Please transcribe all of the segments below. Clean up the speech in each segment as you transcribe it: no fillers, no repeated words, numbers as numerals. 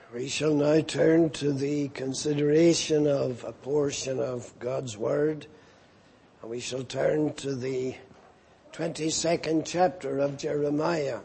We shall now turn to the consideration of a portion of God's Word, and we shall turn to the 22nd chapter of Jeremiah,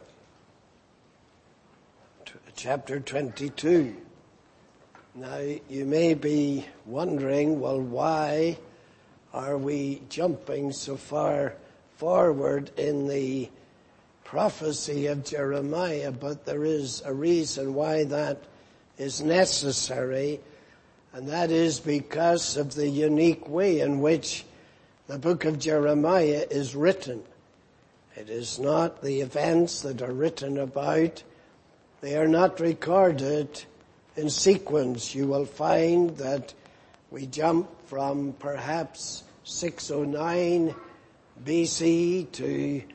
chapter 22. Now, you may be wondering, well, why are we jumping so far forward in the prophecy of Jeremiah? But there is a reason why that is necessary, and that is because of the unique way in which the book of Jeremiah is written. It is not the events that are written about. They are not recorded in sequence. You will find that we jump from perhaps 609 BC to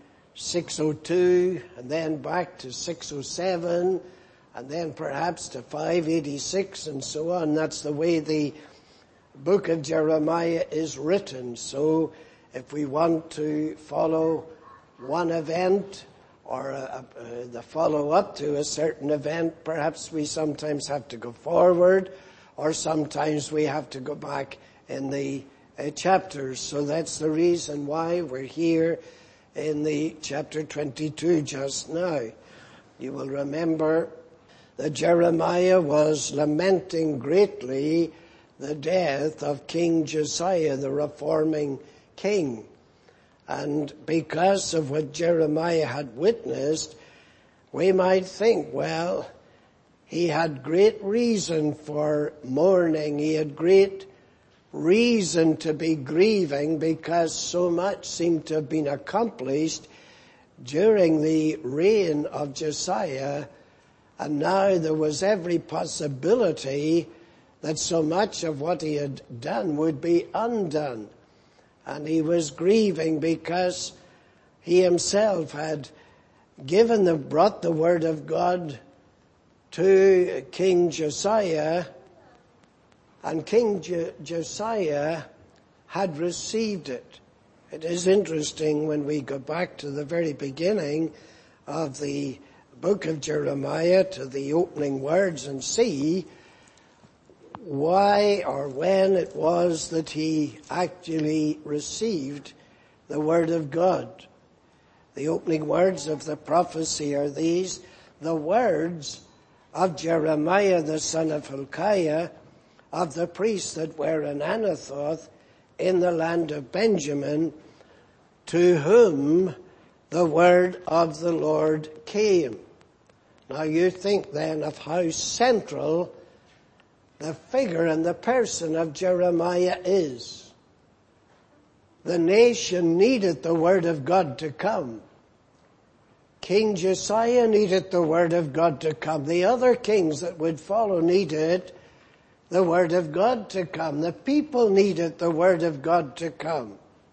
602, and then back to 607, and then perhaps to 586 and so on. That's the way the book of Jeremiah is written. So if we want to follow one event or the follow-up to a certain event, perhaps we sometimes have to go forward, or sometimes we have to go back in the chapters. So that's the reason why we're here in the chapter 22 just now. You will remember that Jeremiah was lamenting greatly the death of King Josiah, the reforming king. And because of what Jeremiah had witnessed, we might think, well, he had great reason for mourning. He had great reason to be grieving because so much seemed to have been accomplished during the reign of Josiah. And now there was every possibility that so much of what he had done would be undone. And he was grieving because he himself had brought the word of God to King Josiah, and King Josiah had received it. It is interesting when we go back to the very beginning of the book of Jeremiah, to the opening words, and see why or when it was that he actually received the word of God. The opening words of the prophecy are these: the words of Jeremiah the son of Hilkiah, of the priests that were in Anathoth in the land of Benjamin, to whom the word of the Lord came. Now you think then of how central the figure and the person of Jeremiah is. The nation needed the word of God to come. King Josiah needed the word of God to come. The other kings that would follow needed the word of God to come. The people needed the word of God to come.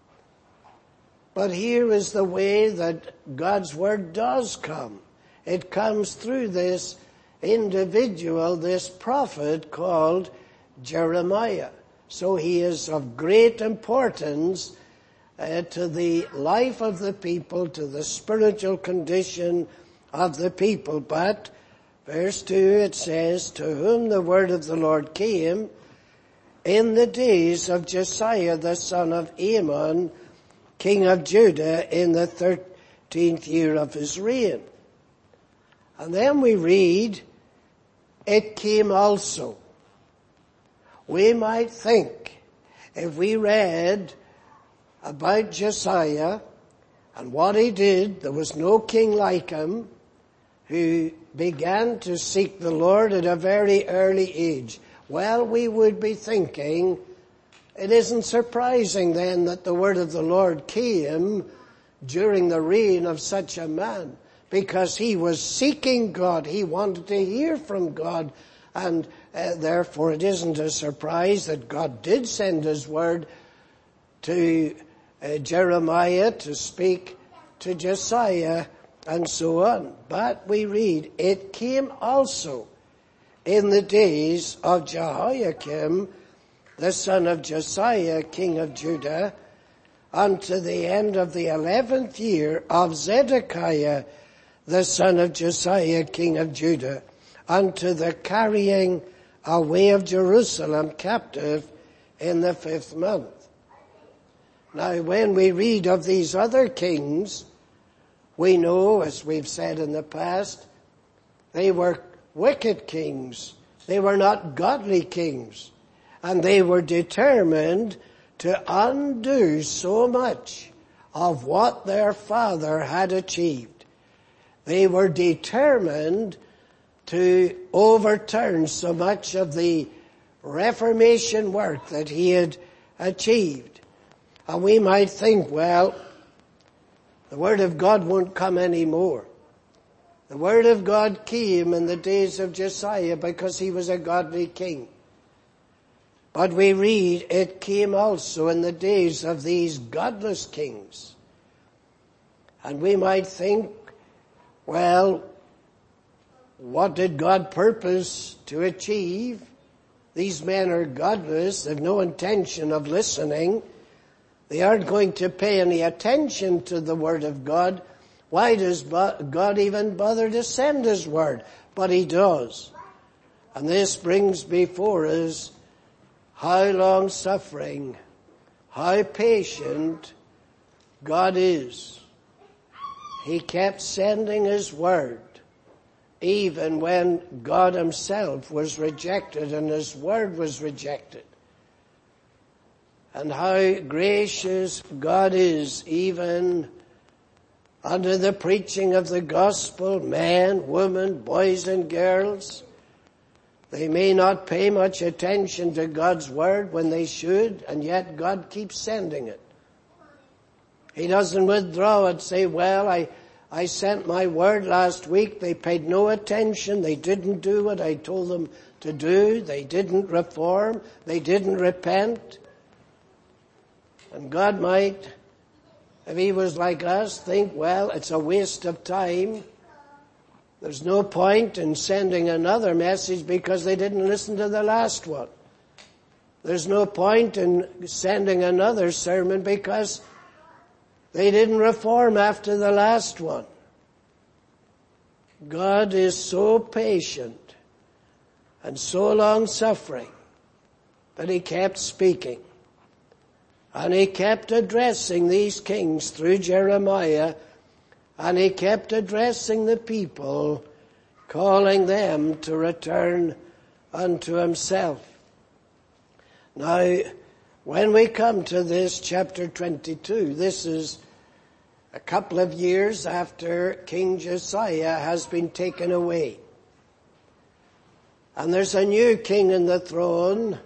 But here is the way that God's word does come. It comes through this individual, this prophet called Jeremiah. So he is of great importance to the life of the people, to the spiritual condition of the people. But verse 2, it says, to whom the word of the Lord came in the days of Josiah the son of Amon, king of Judah, in the 13th year of his reign. And then we read, it came also. We might think, if we read about Josiah and what he did, there was no king like him, who began to seek the Lord at a very early age. Well, we would be thinking, it isn't surprising then that the word of the Lord came during the reign of such a man, because he was seeking God. He wanted to hear from God, and therefore it isn't a surprise that God did send his word to Jeremiah to speak to Josiah and so on. But we read, it came also in the days of Jehoiakim, the son of Josiah, king of Judah, unto the end of the 11th year of Zedekiah, the son of Josiah, king of Judah, unto the carrying away of Jerusalem captive in the 5th month. Now, when we read of these other kings, we know, as we've said in the past, they were wicked kings. They were not godly kings. And they were determined to undo so much of what their father had achieved. They were determined to overturn so much of the Reformation work that he had achieved. And we might think, well, the Word of God won't come anymore. The Word of God came in the days of Josiah because he was a godly king. But we read it came also in the days of these godless kings. And we might think, well, what did God purpose to achieve? These men are godless, they have no intention of listening. They aren't going to pay any attention to the Word of God. Why does God even bother to send His Word? But He does. And this brings before us how long-suffering, how patient God is. He kept sending His Word, even when God Himself was rejected and His Word was rejected. And how gracious God is, even under the preaching of the gospel, men, women, boys and girls. They may not pay much attention to God's Word when they should, and yet God keeps sending it. He doesn't withdraw it, say, well, I sent my Word last week, they paid no attention, they didn't do what I told them to do, they didn't reform, they didn't repent. And God might, if He was like us, think, well, it's a waste of time. There's no point in sending another message because they didn't listen to the last one. There's no point in sending another sermon because they didn't reform after the last one. God is so patient and so long-suffering that He kept speaking. And He kept addressing these kings through Jeremiah, and He kept addressing the people, calling them to return unto Himself. Now, when we come to this chapter 22, this is a couple of years after King Josiah has been taken away. And there's a new king in the throne,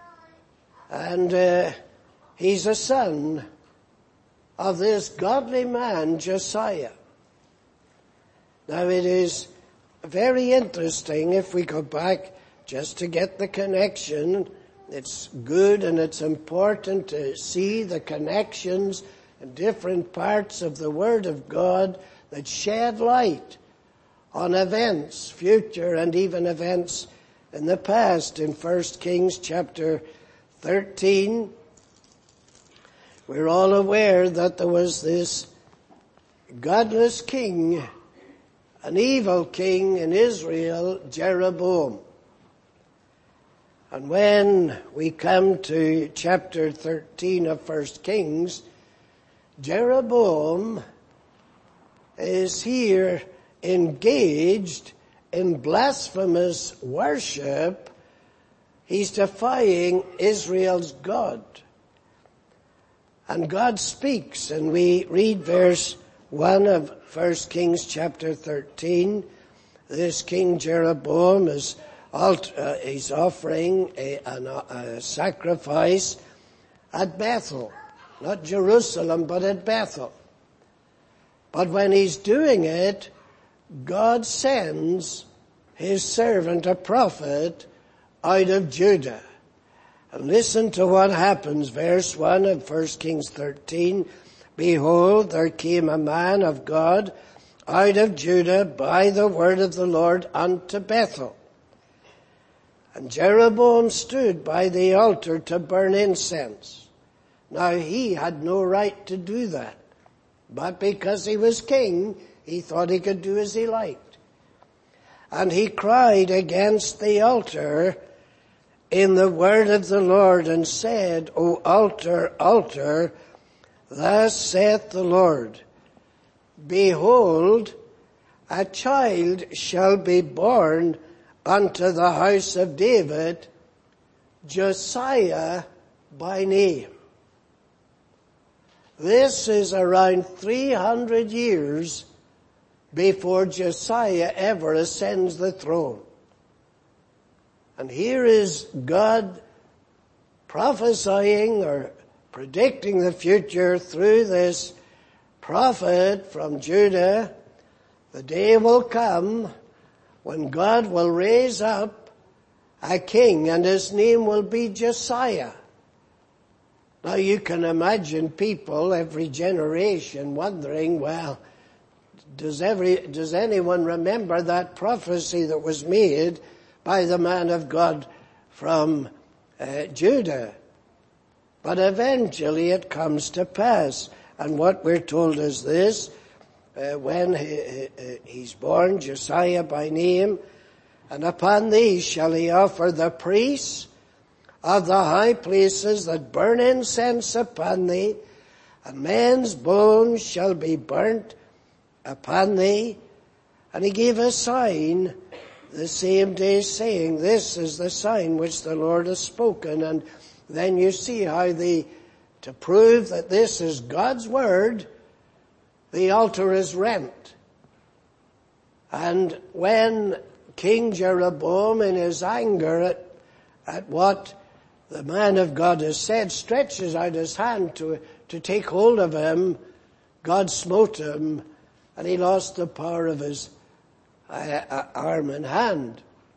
and he's a son of this godly man, Josiah. Now it is very interesting if we go back just to get the connection. It's good and it's important to see the connections in different parts of the Word of God that shed light on events, future and even events in the past. In 1 Kings chapter 13, we're all aware that there was this godless king, an evil king in Israel, Jeroboam. And when we come to chapter 13 of 1 Kings, Jeroboam is here engaged in blasphemous worship. He's defying Israel's God. And God speaks, and we read verse 1 of 1 Kings chapter 13. This King Jeroboam is he's offering a sacrifice at Bethel. Not Jerusalem, but at Bethel. But when he's doing it, God sends His servant, a prophet, out of Judah. And listen to what happens. Verse 1 of 1 Kings 13. Behold, there came a man of God out of Judah by the word of the Lord unto Bethel. And Jeroboam stood by the altar to burn incense. Now he had no right to do that. But because he was king, he thought he could do as he liked. And he cried against the altar in the word of the Lord and said, O altar, altar, thus saith the Lord, behold, a child shall be born unto the house of David, Josiah by name. This is around 300 years before Josiah ever ascends the throne. And here is God prophesying or predicting the future through this prophet from Judah. The day will come when God will raise up a king and his name will be Josiah. Now you can imagine people every generation wondering, well, does anyone remember that prophecy that was made by the man of God from Judah? But eventually it comes to pass. And what we're told is this, when he's born, Josiah by name, and upon these shall he offer the priests of the high places that burn incense upon thee, and men's bones shall be burnt upon thee. And he gave a sign the same day, saying, this is the sign which the Lord has spoken. And then you see how to prove that this is God's word, the altar is rent. And when King Jeroboam, in his anger at what the man of God has said, stretches out his hand to take hold of him, God smote him, and he lost the power of his arm and hand.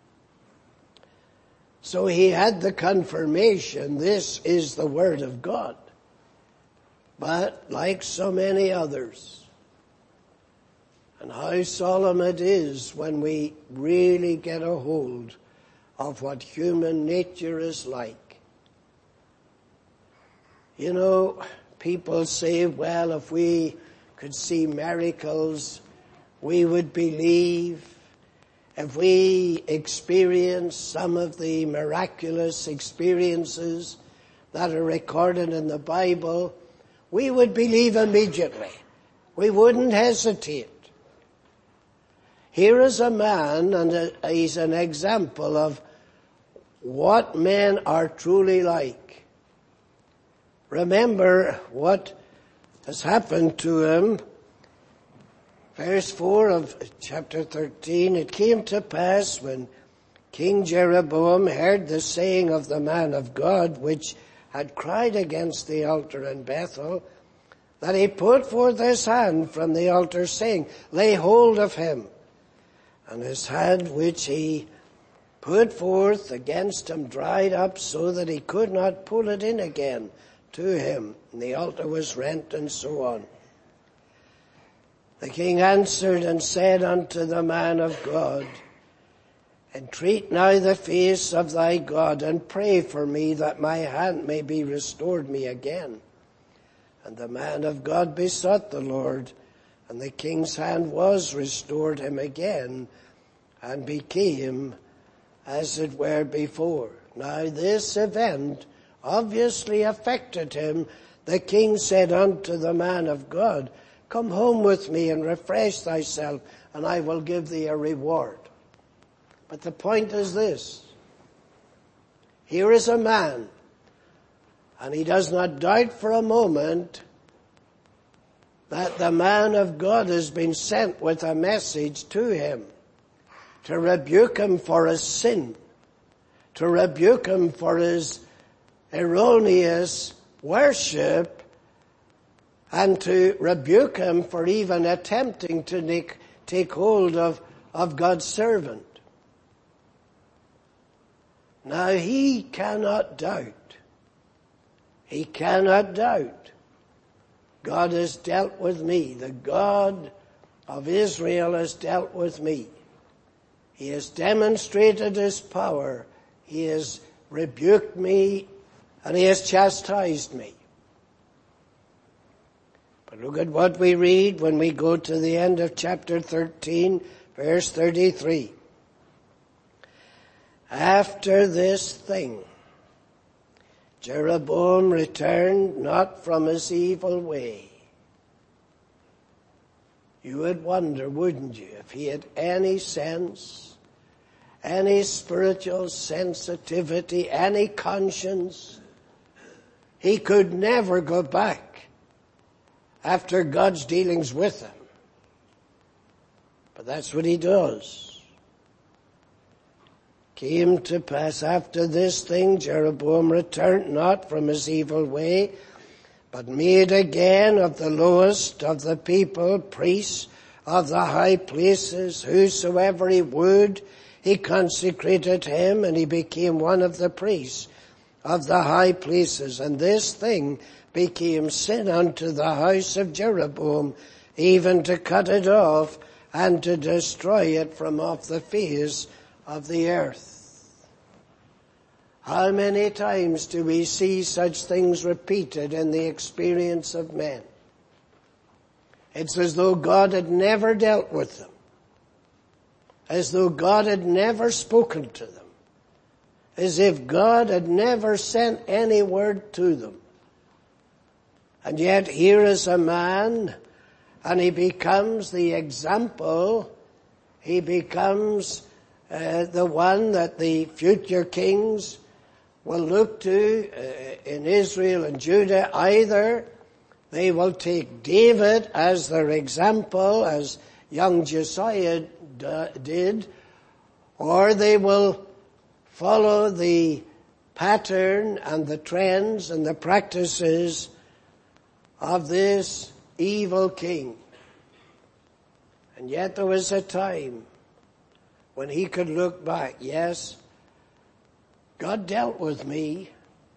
So he had the confirmation, this is the word of God. But like so many others, and how solemn it is when we really get a hold of what human nature is like. You know, people say, well, if we could see miracles, we would believe. If we experience some of the miraculous experiences that are recorded in the Bible, we would believe immediately. We wouldn't hesitate. Here is a man, and he's an example of what men are truly like. Remember what has happened to him. Verse 4 of chapter 13, it came to pass when King Jeroboam heard the saying of the man of God, which had cried against the altar in Bethel, that he put forth his hand from the altar, saying, lay hold of him. And his hand which he put forth against him dried up, so that he could not pull it in again to him. And the altar was rent, and so on. The king answered and said unto the man of God, entreat now the face of thy God, and pray for me that my hand may be restored me again. And the man of God besought the Lord, and the king's hand was restored him again, and became as it were before. Now this event obviously affected him. The king said unto the man of God, come home with me and refresh thyself, and I will give thee a reward. But the point is this. Here is a man, and he does not doubt for a moment that the man of God has been sent with a message to him to rebuke him for his sin, to rebuke him for his erroneous worship, and to rebuke him for even attempting to take hold of God's servant. Now he cannot doubt. He cannot doubt. God has dealt with me. The God of Israel has dealt with me. He has demonstrated his power. He has rebuked me, and he has chastised me. But look at what we read when we go to the end of chapter 13, verse 33. After this thing, Jeroboam returned not from his evil way. You would wonder, wouldn't you, if he had any sense, any spiritual sensitivity, any conscience. He could never go back after God's dealings with him. But that's what he does. Came to pass after this thing, Jeroboam returned not from his evil way, but made again of the lowest of the people priests of the high places. Whosoever he would, he consecrated him, and he became one of the priests of the high places. And this thing became sin unto the house of Jeroboam, even to cut it off and to destroy it from off the face of the earth. How many times do we see such things repeated in the experience of men? It's as though God had never dealt with them, as though God had never spoken to them, as if God had never sent any word to them. And yet here is a man, and he becomes the example, he becomes the one that the future kings will look to in Israel and Judah. Either they will take David as their example, as young Josiah did, or they will follow the pattern and the trends and the practices of this evil king. And yet there was a time when he could look back. Yes, God dealt with me,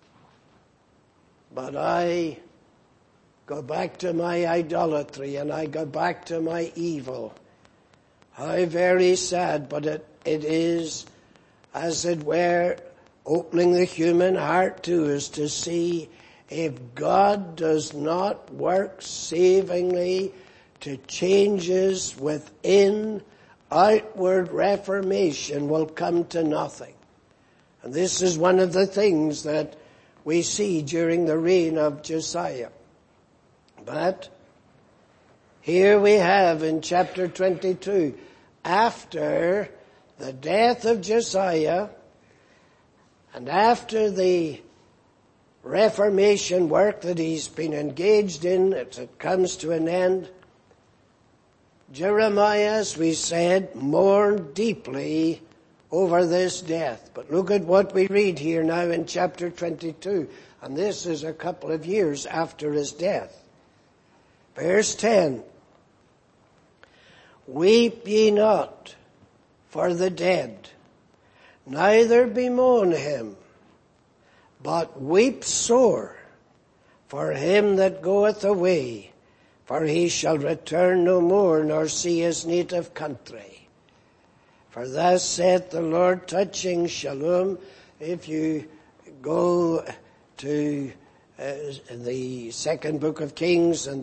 but I go back to my idolatry and I go back to my evil. How very sad, but it is, as it were, opening the human heart to us to see if God does not work savingly to changes within, outward reformation will come to nothing. And this is one of the things that we see during the reign of Josiah. But here we have in chapter 22, after the death of Josiah and after the Reformation work that he's been engaged in, it comes to an end, Jeremiah, as we said, mourned deeply over this death. But look at what we read here now in chapter 22. And this is a couple of years after his death. Verse 10. Weep ye not for the dead, neither bemoan him, but weep sore for him that goeth away, for he shall return no more, nor see his native country. For thus saith the Lord touching Shalom. If you go to the second book of Kings, and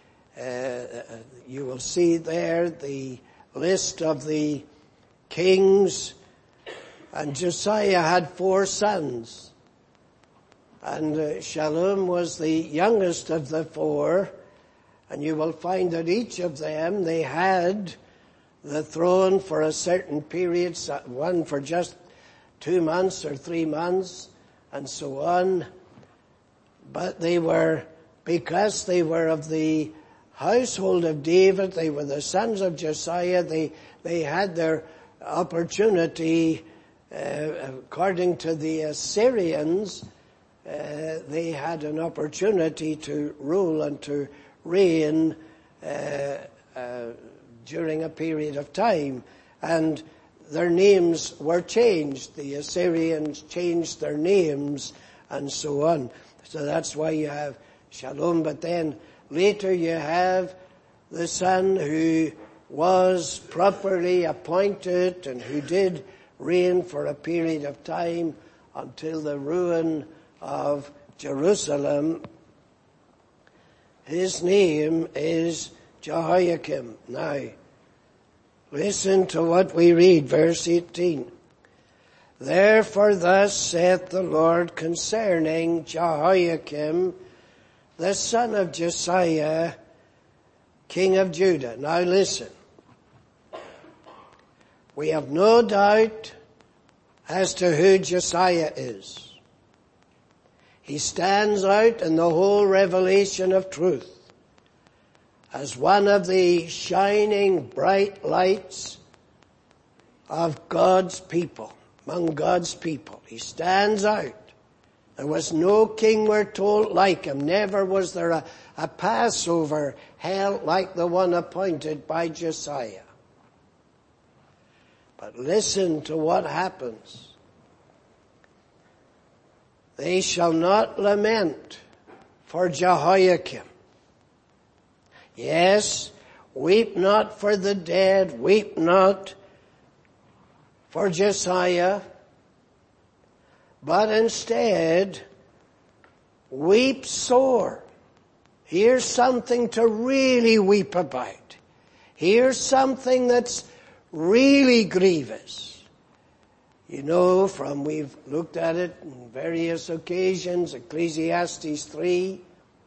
you will see there the list of the kings. And Josiah had 4 sons, and Shalom was the youngest of the 4. And you will find that each of them, they had the throne for a certain period, one for just 2 months or 3 months, and so on. But they were, because they were of the household of David, they were the sons of Josiah, they had their opportunity, according to the Assyrians, they had an opportunity to rule and to reign during a period of time, and their names were changed. The Assyrians changed their names and so on. So that's why you have Shalom. But then later you have the son who was properly appointed and who did reign for a period of time until the ruin of Jerusalem. His name is Jehoiakim. Now, listen to what we read, verse 18. Therefore thus saith the Lord concerning Jehoiakim, the son of Josiah, king of Judah. Now listen. We have no doubt as to who Josiah is. He stands out in the whole revelation of truth as one of the shining bright lights of God's people, among God's people. He stands out. There was no king, we're told, like him. Never was there a Passover held like the one appointed by Josiah. But listen to what happens. They shall not lament for Jehoiakim. Yes, weep not for the dead, weep not for Josiah, but instead weep sore. Here's something to really weep about. Here's something that's really grievous. You know, we've looked at it on various occasions, Ecclesiastes 3,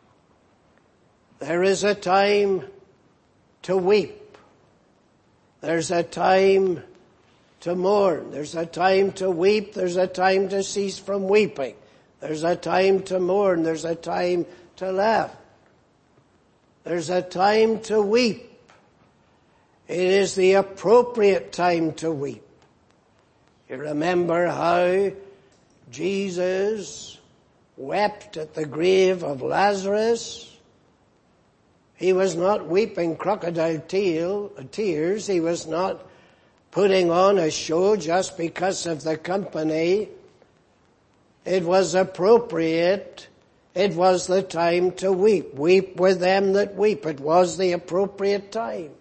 there is a time to weep. There's a time to mourn. There's a time to weep. There's a time to cease from weeping. There's a time to mourn. There's a time to laugh. There's a time to weep. It is the appropriate time to weep. You remember how Jesus wept at the grave of Lazarus. He was not weeping crocodile tears. He was not putting on a show just because of the company. It was appropriate. It was the time to weep. Weep with them that weep. It was the appropriate time.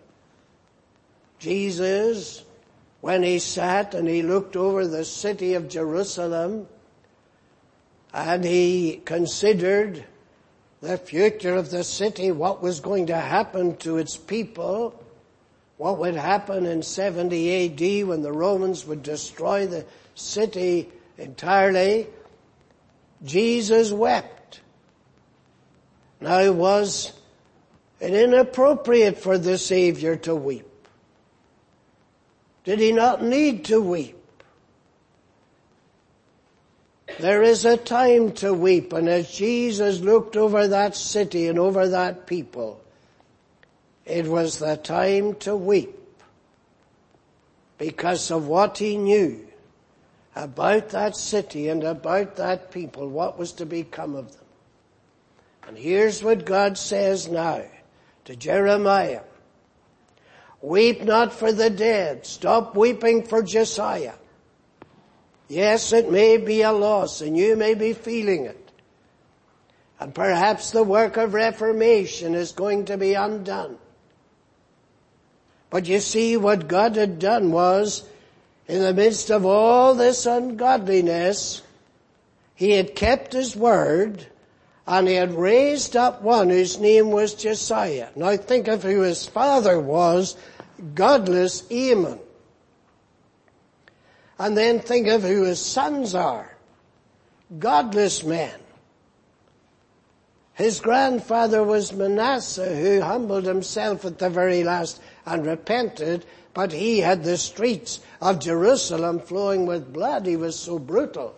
Jesus, when he sat and he looked over the city of Jerusalem and he considered the future of the city, what was going to happen to its people, what would happen in 70 A.D. when the Romans would destroy the city entirely, Jesus wept. Now, was it inappropriate for the Savior to weep? Did he not need to weep? There is a time to weep, and as Jesus looked over that city and over that people, it was the time to weep because of what he knew about that city and about that people, what was to become of them. And here's what God says now to Jeremiah. Weep not for the dead. Stop weeping for Josiah. Yes, it may be a loss and you may be feeling it. And perhaps the work of reformation is going to be undone. But you see, what God had done was, in the midst of all this ungodliness, he had kept his word and he had raised up one whose name was Josiah. Now think of who his father was, godless Amon. And then think of who his sons are, godless men. His grandfather was Manasseh, who humbled himself at the very last and repented, but he had the streets of Jerusalem flowing with blood. He was so brutal.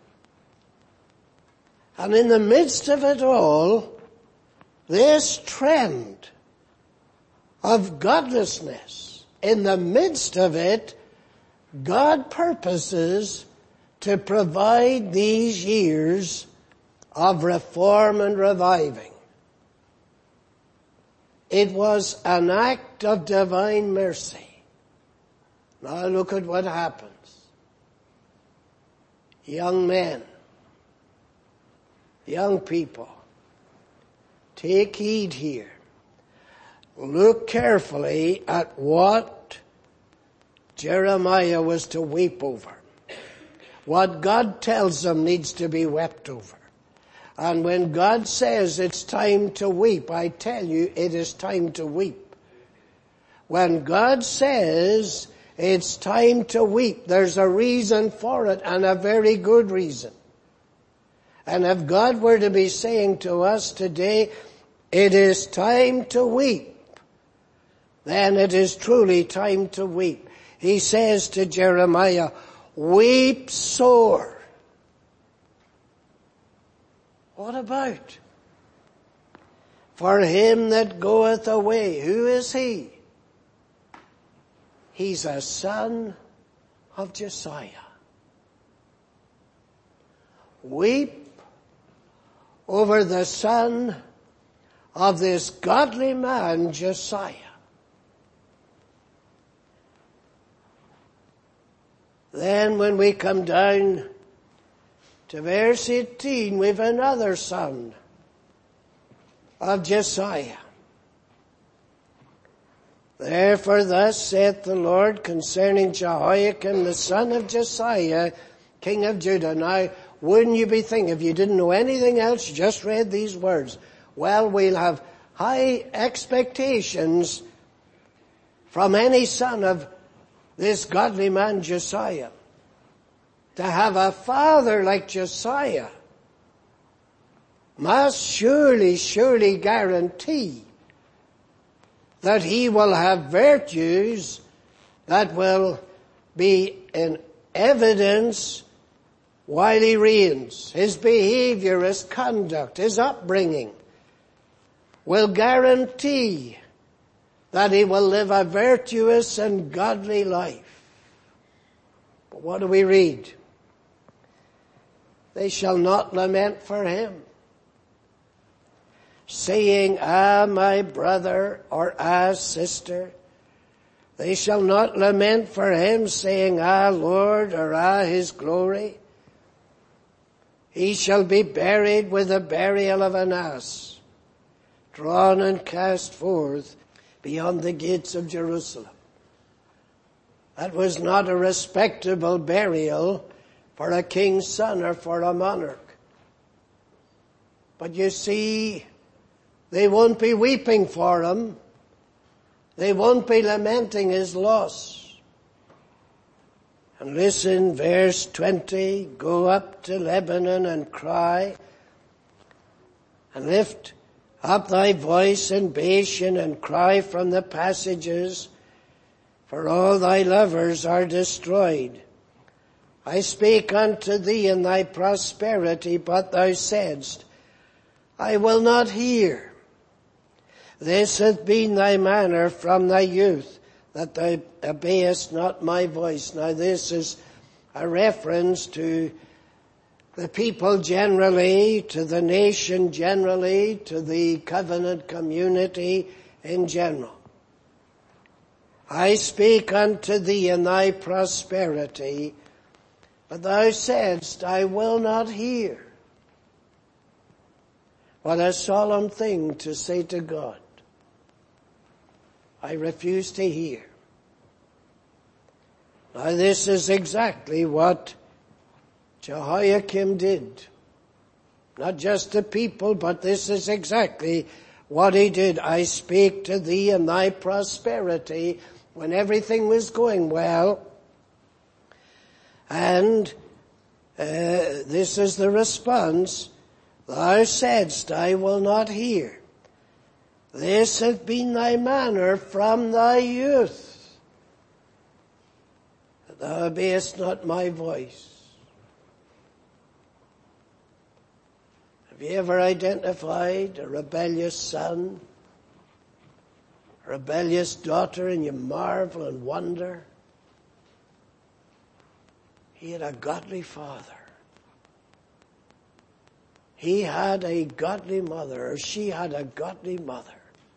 And in the midst of it all, this trend of godlessness, in the midst of it, God purposes to provide these years of reform and reviving. It was an act of divine mercy. Now look at what happens. Young men, young people, take heed here. Look carefully at what Jeremiah was to weep over. What God tells them needs to be wept over. And when God says it's time to weep, I tell you, it is time to weep. When God says It's time to weep. There's a reason for it, and a very good reason. And if God were to be saying to us today, it is time to weep, then it is truly time to weep. He says to Jeremiah, weep sore. What about? For him that goeth away, who is he? He's a son of Josiah. Weep over the son of this godly man, Josiah. Then when we come down to verse 18, we've another son of Josiah. Therefore thus saith the Lord concerning Jehoiakim, the son of Josiah, king of Judah. Now, wouldn't you be thinking, if you didn't know anything else, you just read these words, well, we'll have high expectations from any son of this godly man Josiah. To have a father like Josiah must surely guarantee that he will have virtues that will be in evidence while he reigns. His behavior, his conduct, his upbringing will guarantee that he will live a virtuous and godly life. But what do we read? They shall not lament for him, saying, ah, my brother, or ah, sister. They shall not lament for him, saying, ah, Lord, or ah, his glory. He shall be buried with the burial of an ass, drawn and cast forth beyond the gates of Jerusalem. That was not a respectable burial for a king's son or for a monarch. But you see, they won't be weeping for him. They won't be lamenting his loss. And listen, verse 20, go up to Lebanon and cry, and lift up thy voice in Bashan and cry from the passages, for all thy lovers are destroyed. I spake unto thee in thy prosperity, but thou saidst, I will not hear. This hath been thy manner from thy youth, that thou obeyest not my voice. Now this is a reference to the people generally, to the nation generally, to the covenant community in general. I speak unto thee in thy prosperity, but thou saidst, I will not hear. What a solemn thing to say to God. I refuse to hear. Now this is exactly what Jehoiakim did. Not just to people, but this is exactly what he did. I speak to thee in thy prosperity, when everything was going well. And this is the response. Thou saidst, I will not hear. This hath been thy manner from thy youth, that thou obeyest not my voice. Have you ever identified a rebellious son, a rebellious daughter, and you marvel and wonder? He had a godly father. He had a godly mother, or she had a godly mother.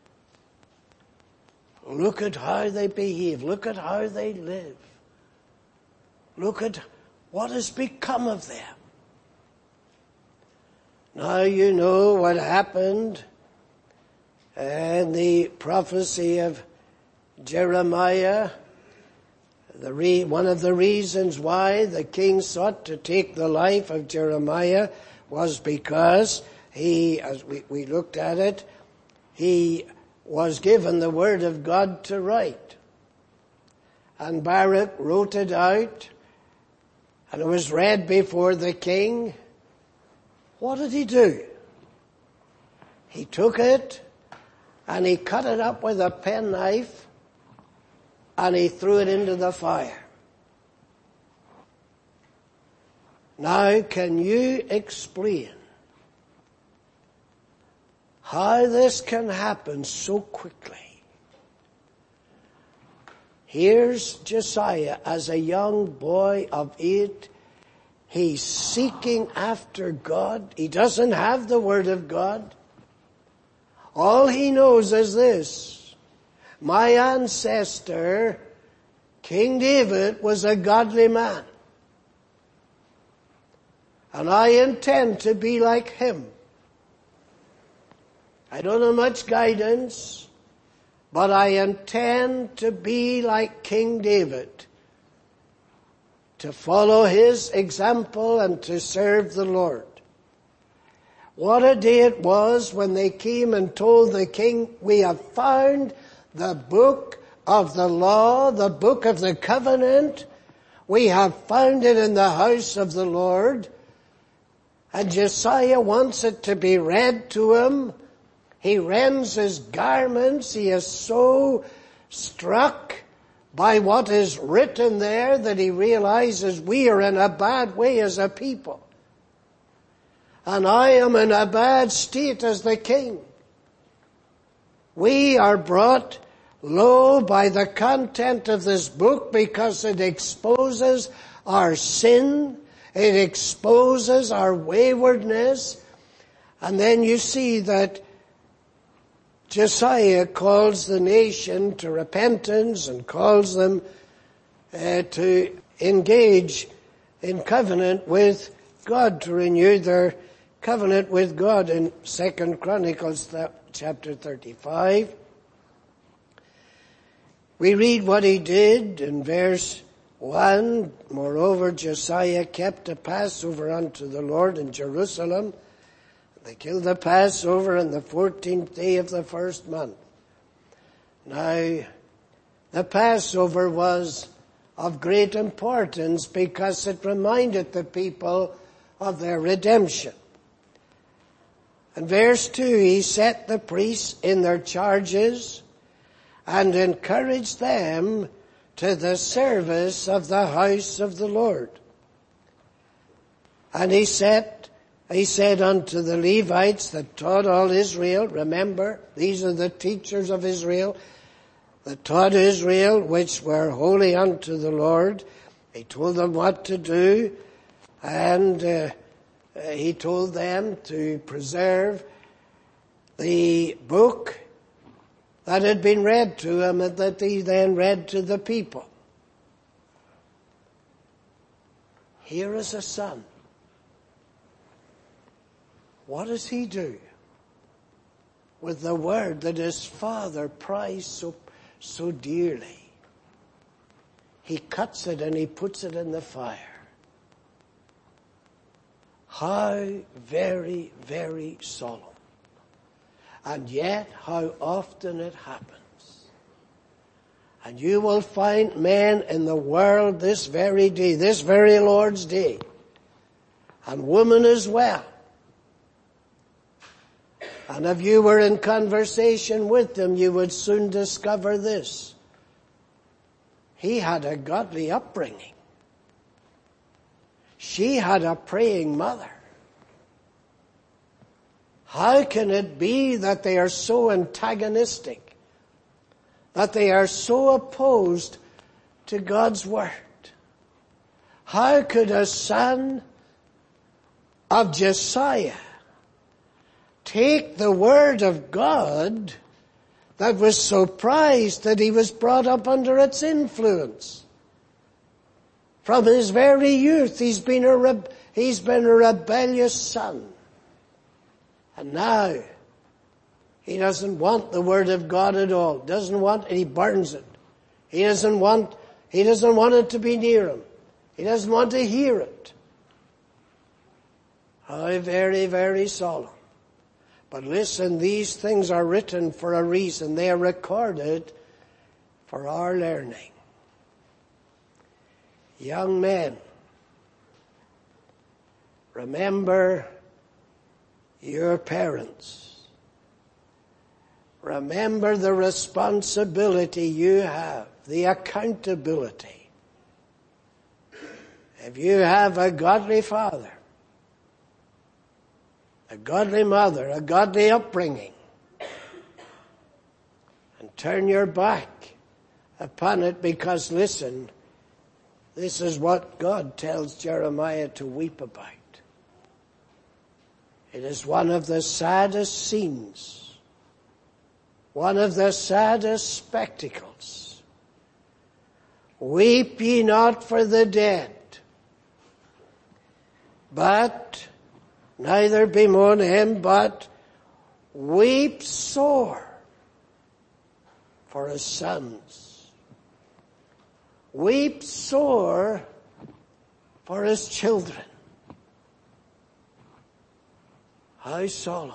Look at how they behave. Look at how they live. Look at what has become of them. Now you know what happened in the prophecy of Jeremiah. One of the reasons why the king sought to take the life of Jeremiah was because he, as we looked at it, he was given the word of God to write. and Baruch wrote it out, and it was read before the king, what did he do? He took it, and he cut it up with a penknife, and he threw it into the fire. Now, can you explain how this can happen so quickly? Here's Josiah as a young boy of 8. He's seeking after God. He doesn't have the Word of God. All he knows is this: my ancestor, King David, was a godly man. And I intend to be like him. I don't have much guidance, but I intend to be like King David, to follow his example and to serve the Lord. What a day it was when they came and told the king, we have found the book of the law, the book of the covenant. We have found it in the house of the Lord. And Josiah wants it to be read to him. He rends his garments. He is so struck by what is written there that he realizes we are in a bad way as a people. And I am in a bad state as the king. We are brought low by the content of this book because it exposes our sin. It exposes our waywardness. And then you see that Josiah calls the nation to repentance and calls them to engage in covenant with God, to renew their covenant with God in 2 Chronicles chapter 35. We read what he did in verse 1. Moreover, Josiah kept a Passover unto the Lord in Jerusalem. They killed the Passover on the 14th day of the first month. Now, the Passover was of great importance because it reminded the people of their redemption. In verse 2, he set the priests in their charges and encouraged them to the service of the house of the Lord. And he said unto the Levites that taught all Israel, remember, these are the teachers of Israel, that taught Israel, which were holy unto the Lord. He told them what to do, and he told them to preserve the book that had been read to him and that he then read to the people. Here is a son. What does he do with the word that his father prized so dearly? He cuts it and he puts it in the fire. How very, very solemn. And yet how often it happens. And you will find men in the world this very day, this very Lord's day, and women as well. And if you were in conversation with them, you would soon discover this. He had a godly upbringing. She had a praying mother. How can it be that they are so antagonistic, that they are so opposed to God's word? How could a son of Josiah take the word of God that was so prized that he was brought up under its influence? From his very youth, he's been a rebellious son. And now, he doesn't want the word of God at all. Doesn't want it, he burns it. He doesn't want it to be near him. He doesn't want to hear it. How very, very solemn. But listen, these things are written for a reason. They are recorded for our learning. Young men, remember your parents. Remember the responsibility you have, the accountability. If you have a godly father, a godly mother, a godly upbringing, and turn your back upon it, because listen, this is what God tells Jeremiah to weep about. It is one of the saddest scenes, one of the saddest spectacles. Weep ye not for the dead, but neither bemoan him, but weep sore for his sons. Weep sore for his children. How solemn.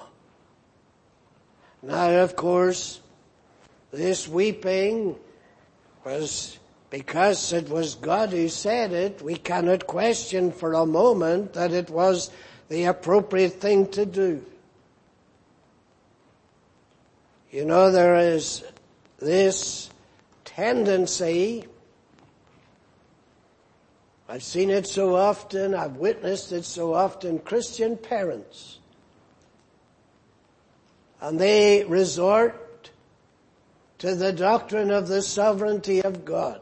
Now, of course, this weeping was because it was God who said it. We cannot question for a moment that it was the appropriate thing to do. You know, there is this tendency, I've seen it so often, I've witnessed it so often, Christian parents, and they resort to the doctrine of the sovereignty of God.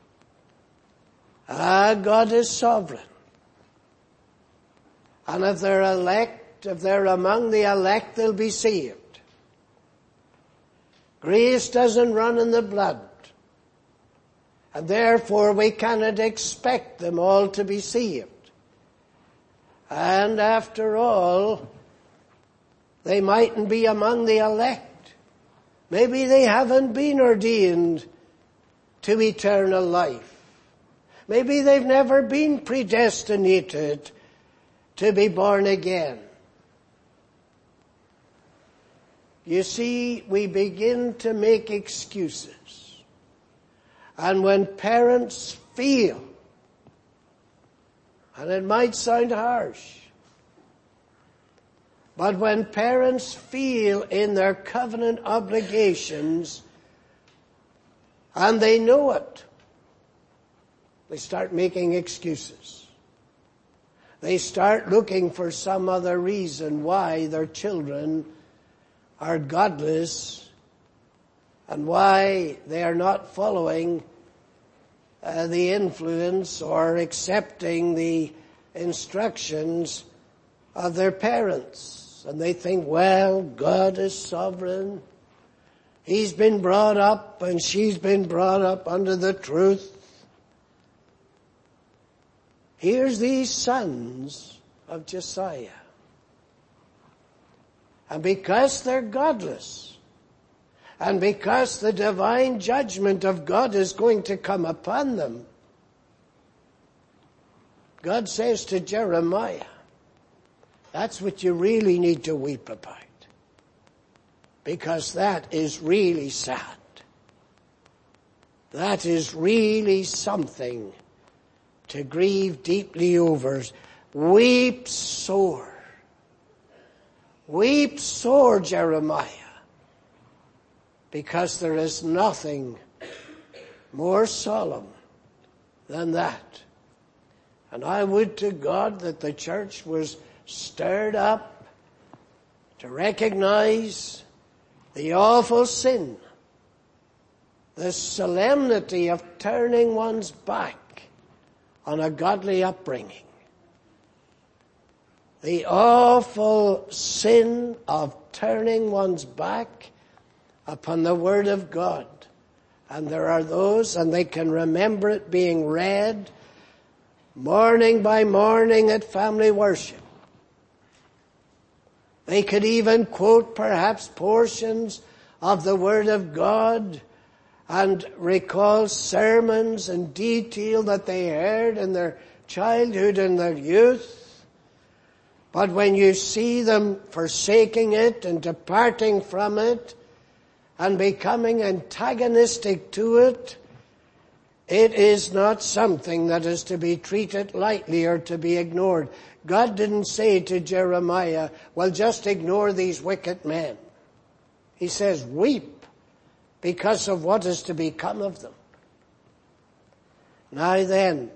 God is sovereign. And if they're elect, if they're among the elect, they'll be saved. Grace doesn't run in the blood. And therefore we cannot expect them all to be saved. And after all, they mightn't be among the elect. Maybe they haven't been ordained to eternal life. Maybe they've never been predestinated to be born again. You see, we begin to make excuses. And when parents feel, and it might sound harsh, but when parents feel in their covenant obligations, and they know it, they start making excuses. They start looking for some other reason why their children are godless and why they are not following the influence or accepting the instructions of their parents. And they think, well, God is sovereign. He's been brought up and she's been brought up under the truth. Here's these sons of Josiah. And because they're godless, and because the divine judgment of God is going to come upon them, God says to Jeremiah, that's what you really need to weep about. Because that is really sad. That is really something to grieve deeply over. Weep sore. Weep sore, Jeremiah, because there is nothing more solemn than that. And I would to God that the church was stirred up to recognize the awful sin, the solemnity of turning one's back on a godly upbringing. The awful sin of turning one's back upon the Word of God. And there are those, and they can remember it being read morning by morning at family worship. They could even quote perhaps portions of the Word of God and recall sermons in detail that they heard in their childhood and their youth. But when you see them forsaking it and departing from it and becoming antagonistic to it, It is not something that is to be treated lightly or to be ignored. God didn't say to Jeremiah, well, just ignore these wicked men. He says, weep because of what is to become of them. Now then,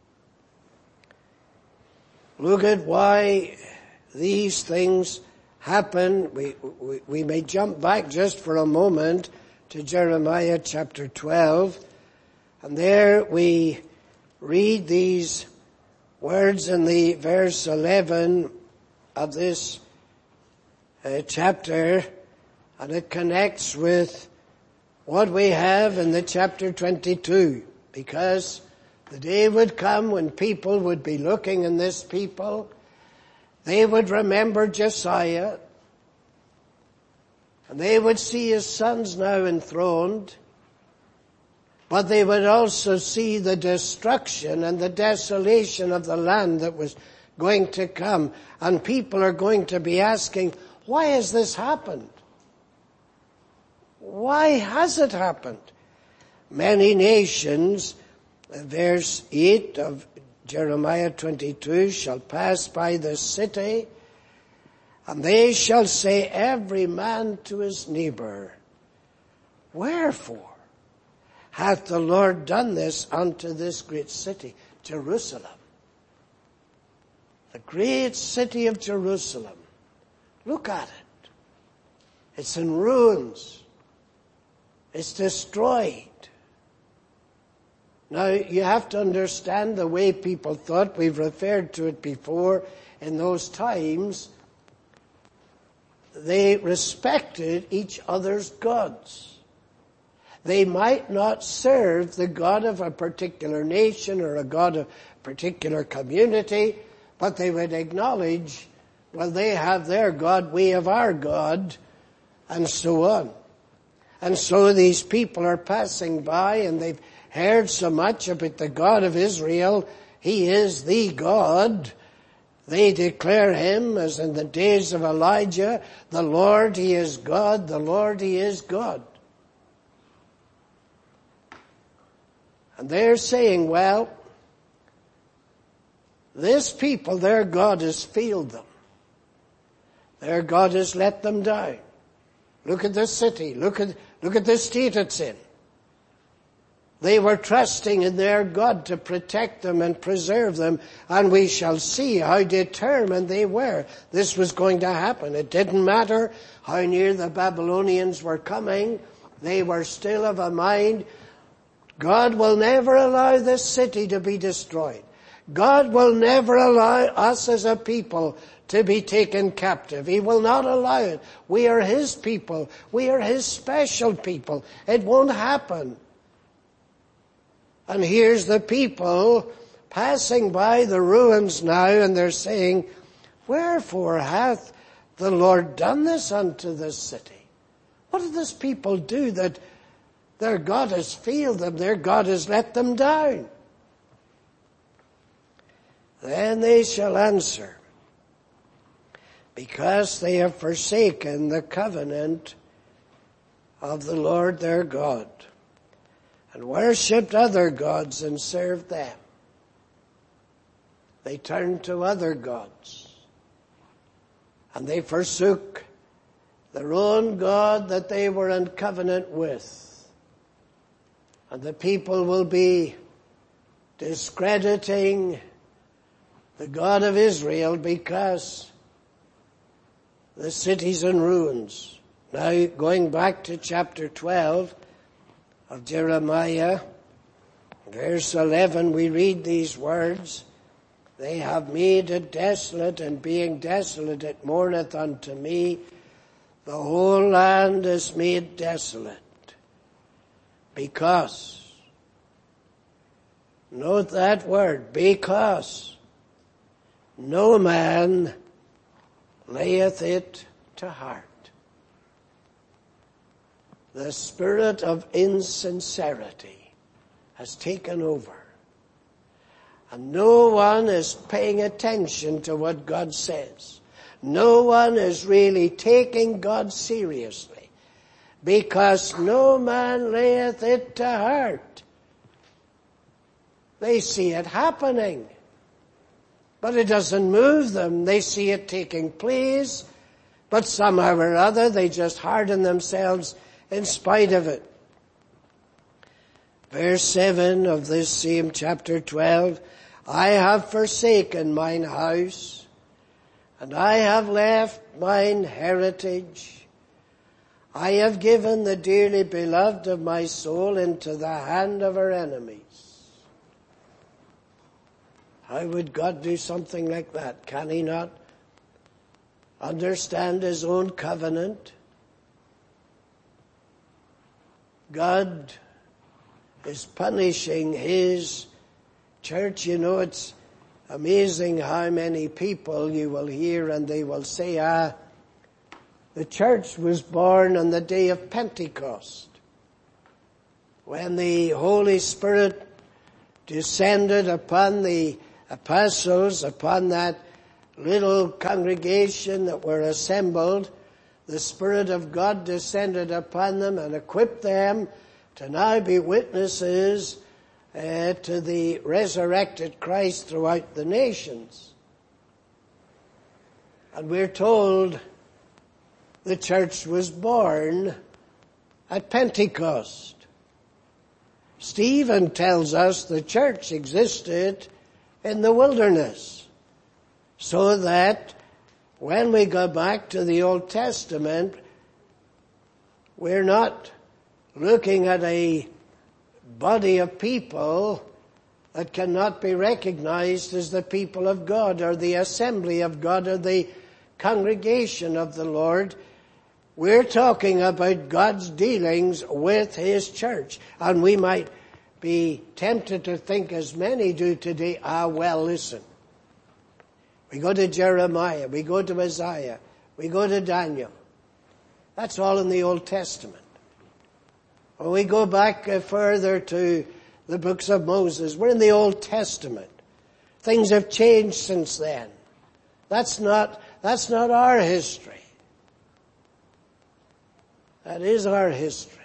look at why these things happen. We may jump back just for a moment to Jeremiah chapter 12. And there we read these words in the verse 11 of this chapter, and it connects with what we have in the chapter 22, because the day would come when people would be looking in this people. They would remember Josiah, and they would see his sons now enthroned, but they would also see the destruction and the desolation of the land that was going to come. And people are going to be asking, why has this happened? Why has it happened? Many nations, verse 8 of Jeremiah 22, shall pass by this city, and they shall say every man to his neighbor, wherefore hath the Lord done this unto this great city, Jerusalem? The great city of Jerusalem. Look at it. It's in ruins. It's destroyed. Now, you have to understand the way people thought. We've referred to it before. In those times, they respected each other's gods. They might not serve the God of a particular nation or a God of a particular community, but they would acknowledge, well, they have their God, we have our God, and so on. And so these people are passing by, and they've heard so much about the God of Israel. He is the God. They declare him, as in the days of Elijah, the Lord, he is God, the Lord, he is God. And they're saying, well, this people, their God has failed them. Their God has let them down. Look at this city. Look at the state it's in. They were trusting in their God to protect them and preserve them, and we shall see how determined they were. This was going to happen. It didn't matter how near the Babylonians were coming. They were still of a mind, God will never allow this city to be destroyed. God will never allow us as a people to be taken captive. He will not allow it. We are his people. We are his special people. It won't happen. And here's the people passing by the ruins now, and they're saying, wherefore hath the Lord done this unto this city? What did this people do that their God has failed them? Their God has let them down. Then they shall answer, because they have forsaken the covenant of the Lord their God, and worshipped other gods and served them. They turned to other gods, and they forsook their own God that they were in covenant with. And the people will be discrediting the God of Israel because the city's in ruins. Now, going back to chapter 12 of Jeremiah, verse 11, we read these words, they have made it desolate, and being desolate it mourneth unto me. The whole land is made desolate. Because, note that word, because no man layeth it to heart. The spirit of insincerity has taken over. And no one is paying attention to what God says. No one is really taking God seriously. Because no man layeth it to heart. They see it happening. But it doesn't move them. They see it taking place, but somehow or other they just harden themselves in spite of it. Verse 7 of this same chapter 12, I have forsaken mine house, and I have left mine heritage. I have given the dearly beloved of my soul into the hand of her enemies. How would God do something like that? Can he not understand his own covenant? God is punishing his church. You know, it's amazing how many people you will hear and they will say, the church was born on the day of Pentecost, when the Holy Spirit descended upon the apostles, upon that little congregation that were assembled. The Spirit of God descended upon them and equipped them to now be witnesses to the resurrected Christ throughout the nations. And we're told the church was born at Pentecost. Stephen tells us the church existed in the wilderness, so that when we go back to the Old Testament, we're not looking at a body of people that cannot be recognized as the people of God or the assembly of God or the congregation of the Lord. We're talking about God's dealings with his church. And we might be tempted to think, as many do today, well, listen. We go to Jeremiah, we go to Isaiah, we go to Daniel. That's all in the Old Testament. When we go back further to the books of Moses, we're in the Old Testament. Things have changed since then. That's not our history. That is our history.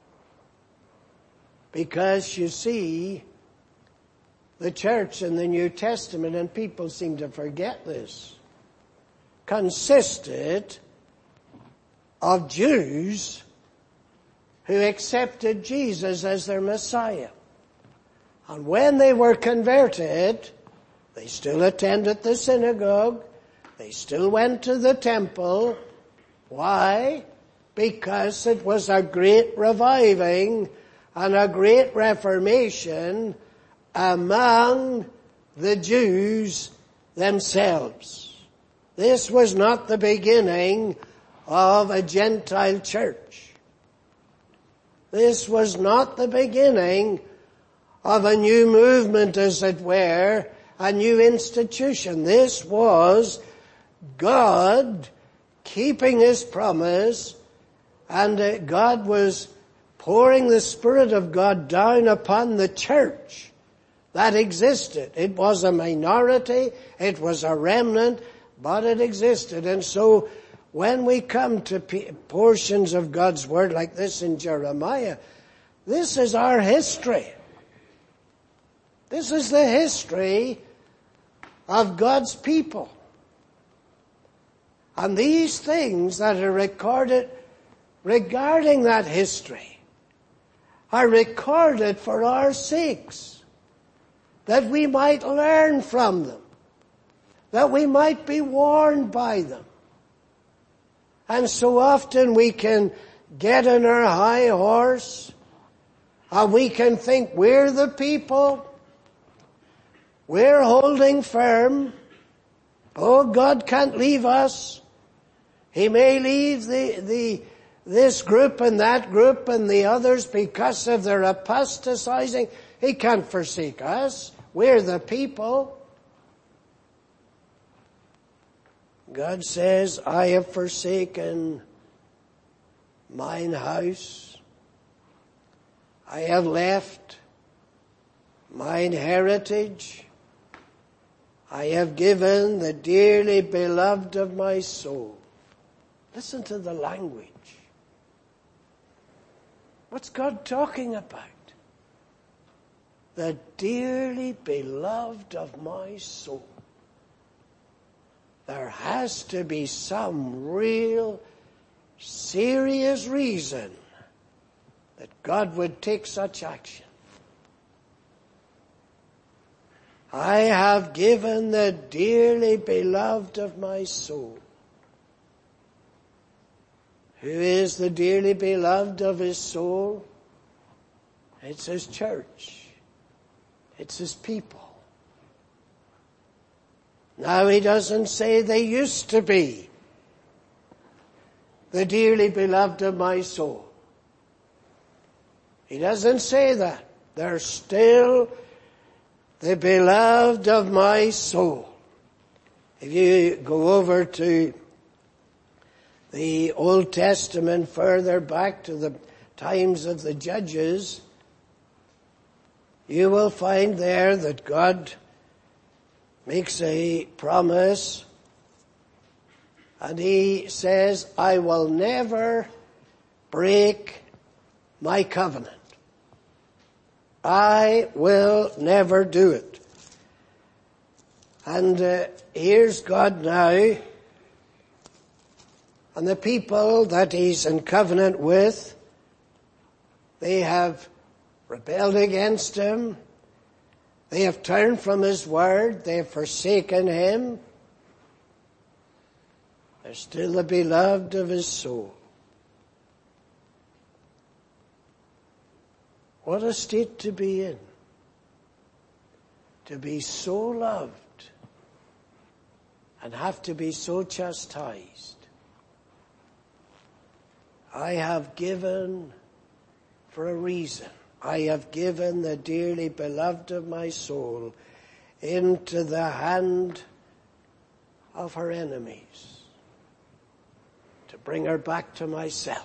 Because you see, the church in the New Testament, and people seem to forget this, consisted of Jews who accepted Jesus as their Messiah. And when they were converted, they still attended the synagogue, they still went to the temple. Why? Because it was a great reviving and a great reformation among the Jews themselves. This was not the beginning of a Gentile church. This was not the beginning of a new movement, as it were, a new institution. This was God keeping his promise, and God was pouring the Spirit of God down upon the church that existed. It was a minority, it was a remnant, but it existed. And so when we come to portions of God's Word like this in Jeremiah, this is our history. This is the history of God's people. And these things that are recorded regarding that history are recorded for our sakes, that we might learn from them, that we might be warned by them. And so often we can get on our high horse and we can think we're the people, we're holding firm. Oh, God can't leave us. He may leave this group and that group and the others because of their apostatizing. He can't forsake us. We're the people. God says, I have forsaken mine house. I have left mine heritage. I have given the dearly beloved of my soul. Listen to the language. What's God talking about? the dearly beloved of my soul. There has to be some real, serious reason that God would take such action. I have given the dearly beloved of my soul. Who is the dearly beloved of his soul? It's his church. It's his people. Now he doesn't say they used to be the dearly beloved of my soul. He doesn't say that. They're still the beloved of my soul. If you go over to the Old Testament, further back to the times of the Judges, you will find there that God makes a promise, and he says, I will never break my covenant. I will never do it. And here's God now, and the people that he's in covenant with, they have rebelled against him. They have turned from his word. They have forsaken him. They're still the beloved of his soul. What a state to be in. To be so loved and have to be so chastised. I have given for a reason. I have given the dearly beloved of my soul into the hand of her enemies to bring her back to myself.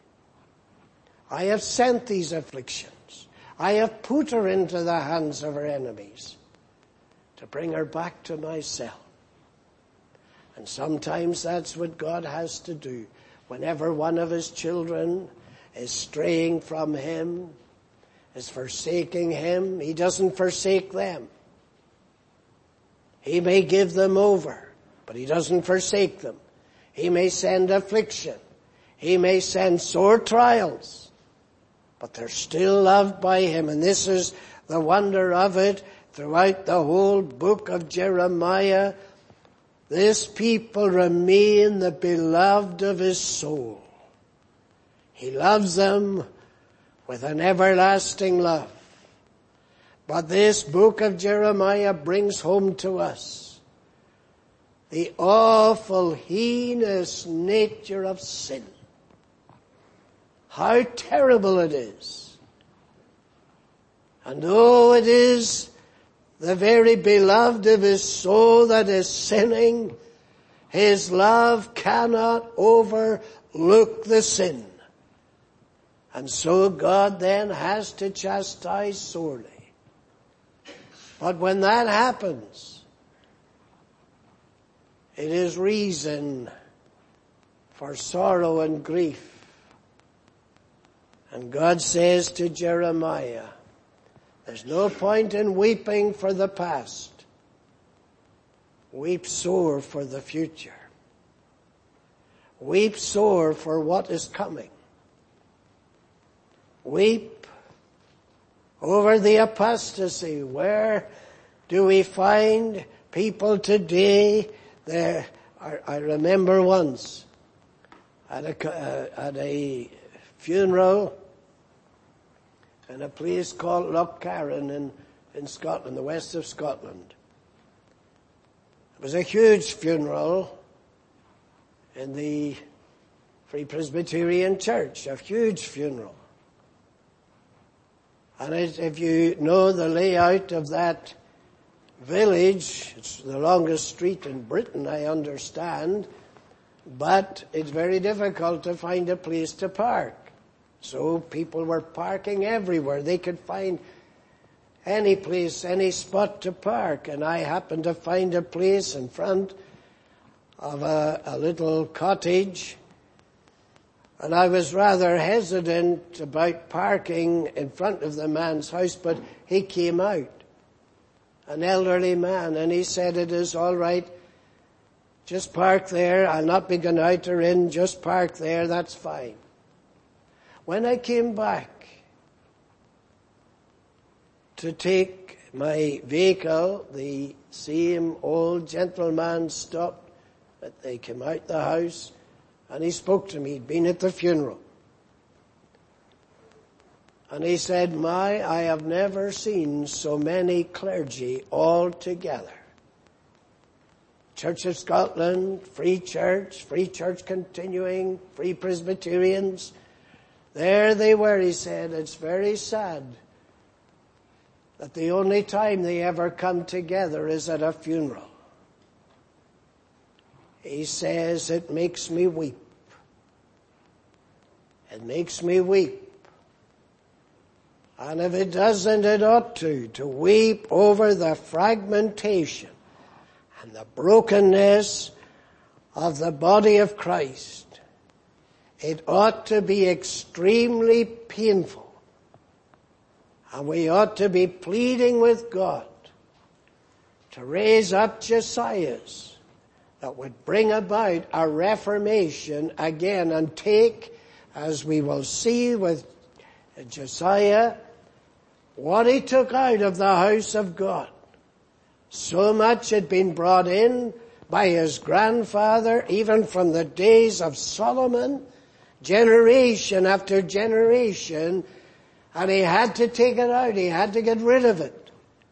I have sent these afflictions. I have put her into the hands of her enemies to bring her back to myself. And sometimes that's what God has to do. Whenever one of his children is straying from him, is forsaking him, he doesn't forsake them. He may give them over, but he doesn't forsake them. He may send affliction. He may send sore trials, but they're still loved by him. And this is the wonder of it throughout the whole book of Jeremiah. This people remain the beloved of his soul. He loves them with an everlasting love. But this book of Jeremiah brings home to us the awful, heinous nature of sin. How terrible it is. And though it is the very beloved of his soul that is sinning, his love cannot overlook the sin. And so God then has to chastise sorely. But when that happens, it is reason for sorrow and grief. And God says to Jeremiah, there's no point in weeping for the past. Weep sore for the future. Weep sore for what is coming. Weep over the apostasy. Where do we find people today? I remember once at a funeral in a place called Loch Carron in Scotland, the west of Scotland. It was a huge funeral in the Free Presbyterian Church, a huge funeral. And if you know the layout of that village, it's the longest street in Britain, I understand, but it's very difficult to find a place to park. So people were parking everywhere. They could find any place, any spot to park. And I happened to find a place in front of a little cottage And I was rather hesitant about parking in front of the man's house, but he came out, an elderly man, and he said, "It is all right. Just park there. I'll not be going out or in. Just park there. That's fine." When I came back to take my vehicle, the same old gentleman stopped. They came out the house and he spoke to me. He'd been at the funeral. And he said, I have never seen so many clergy all together. Church of Scotland, Free Church Continuing, Free Presbyterians. There they were, he said. It's very sad that the only time they ever come together is at a funeral. He says, it makes me weep. It makes me weep. And if it doesn't, it ought to weep over the fragmentation and the brokenness of the body of Christ. It ought to be extremely painful. And we ought to be pleading with God to raise up Josiahs that would bring about a reformation again and take, as we will see with Josiah, what he took out of the house of God. So much had been brought in by his grandfather, even from the days of Solomon, generation after generation, and he had to take it out. He had to get rid of it.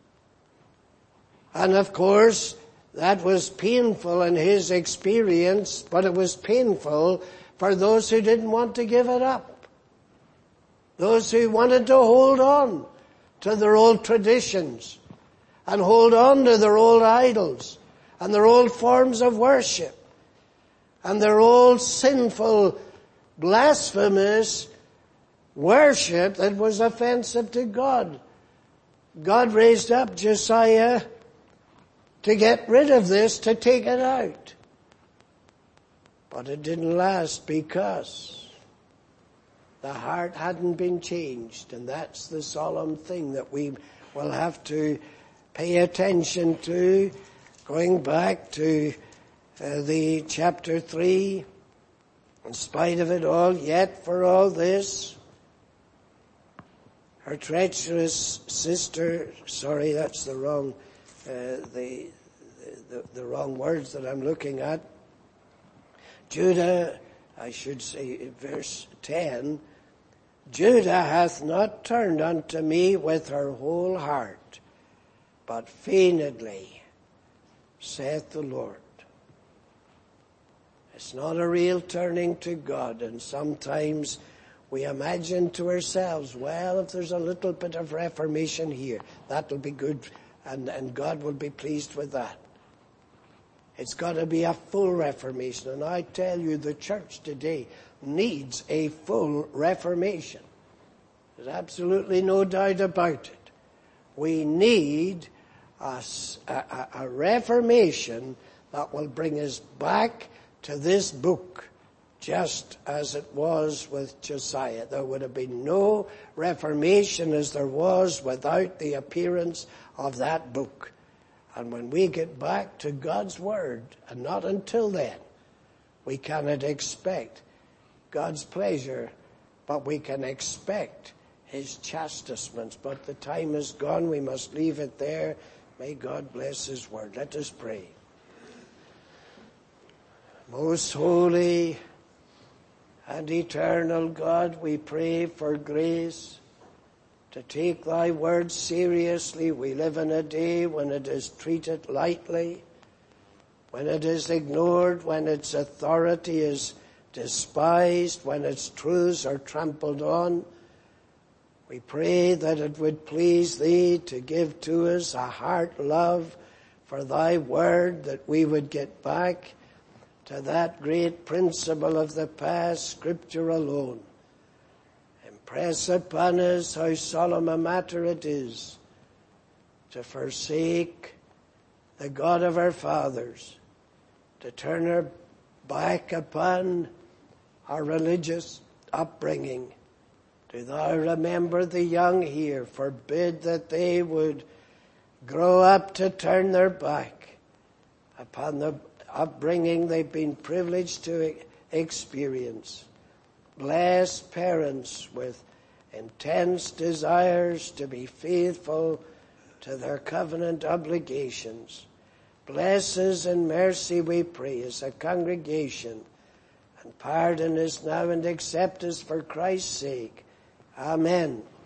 And of course, that was painful in his experience, but it was painful for those who didn't want to give it up. Those who wanted to hold on to their old traditions and hold on to their old idols and their old forms of worship and their old sinful, blasphemous worship that was offensive to God. God raised up Josiah to get rid of this, to take it out. But it didn't last because the heart hadn't been changed. And that's the solemn thing that we will have to pay attention to, going back to the chapter 3. In spite of it all, yet for all this, her treacherous sister, sorry, that's the wrong, the wrong words that I'm looking at. Judah, I should say, verse 10, Judah hath not turned unto me with her whole heart, but feignedly, saith the Lord. It's not a real turning to God, and sometimes we imagine to ourselves, well, if there's a little bit of reformation here, that'll be good, and God will be pleased with that. It's got to be a full reformation, and I tell you, the church today needs a full reformation. There's absolutely no doubt about it. We need a reformation that will bring us back to this book, just as it was with Josiah. There would have been no reformation as there was without the appearance of that book. And when we get back to God's Word, and not until then, we cannot expect God's pleasure, but we can expect His chastisements. But the time is gone. We must leave it there. May God bless His Word. Let us pray. Most holy and eternal God, we pray for grace to take thy word seriously. We live in a day when it is treated lightly, when it is ignored, when its authority is despised, when its truths are trampled on. We pray that it would please thee to give to us a heart love for thy word, that we would get back to that great principle of the past, Scripture alone. Impress upon us how solemn a matter it is to forsake the God of our fathers, to turn our back upon our religious upbringing. Do thou remember the young here. Forbid that they would grow up to turn their back upon the upbringing they've been privileged to experience. Bless parents with intense desires to be faithful to their covenant obligations. Bless us in mercy, we pray, as a congregation, and pardon us now and accept us for Christ's sake. Amen.